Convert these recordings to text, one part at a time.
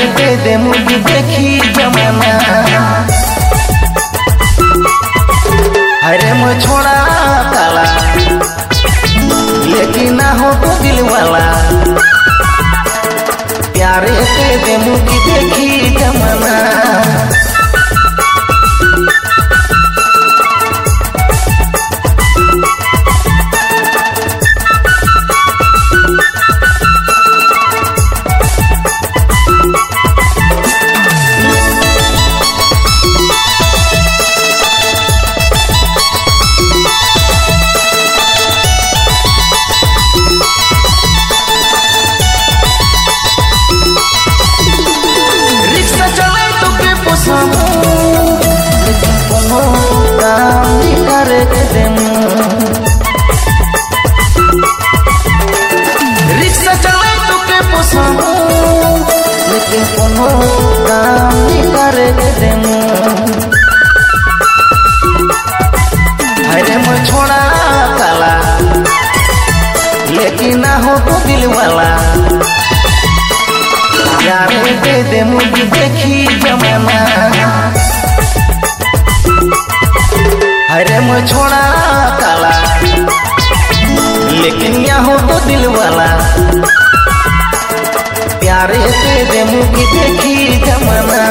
दे दे मुझे देखी जमाना। अरे मैं छोड़ा काला लेकिन ना हो तो दिल वाला। प्यारे दे दे मुझे देखी जमाना। रिक्शा चले तो के पोसामू लेकिन कोनो काम नहीं करे देमू। अरे मैं छोड़ा काला लेकिन ना हो तो दिल वाला। प्यार दे दे मुझे देखी जमाना। अरे मैं छोड़ा काला लेकिन यहाँ तो दिल वाला। प्यारे दे दे मुझे देखी जमाना।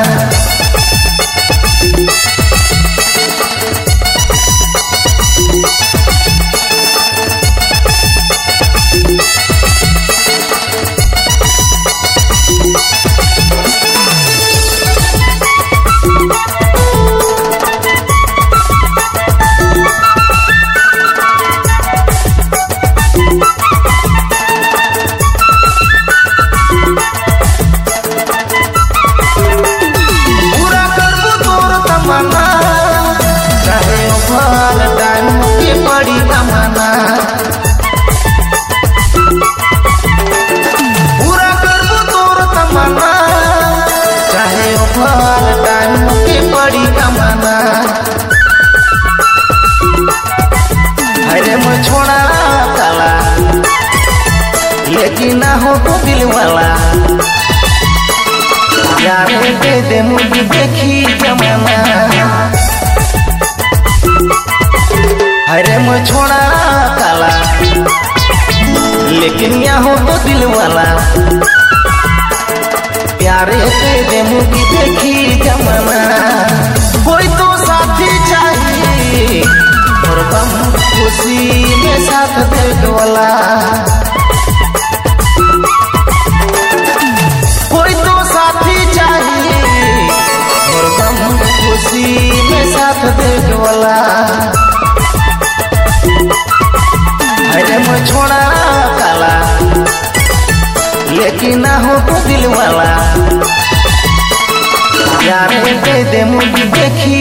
पूरा करबो तोर तमन्ना चाहे ओभर टाइम के पड़ी तमन्ना। अरे मैं छोड़ा काला लेकिन ना हो तो दिल वाला। प्यार दे दे मुझे देखी जमाना। अरे मैं छोड़ा काला लेकिन यहाँ तो दिल वाला। प्यारे दे दे मुझे देखी जमाना। कोई तो साथी चाहिए और गम खुशी में साथ देने वाला। कोई तो साथी चाहिए और गम खुशी में साथ देने वाला। अरे मैं छोड़ा काला लेकिन ना हो तो दिल वाला। प्यार दे दे मुझे देखी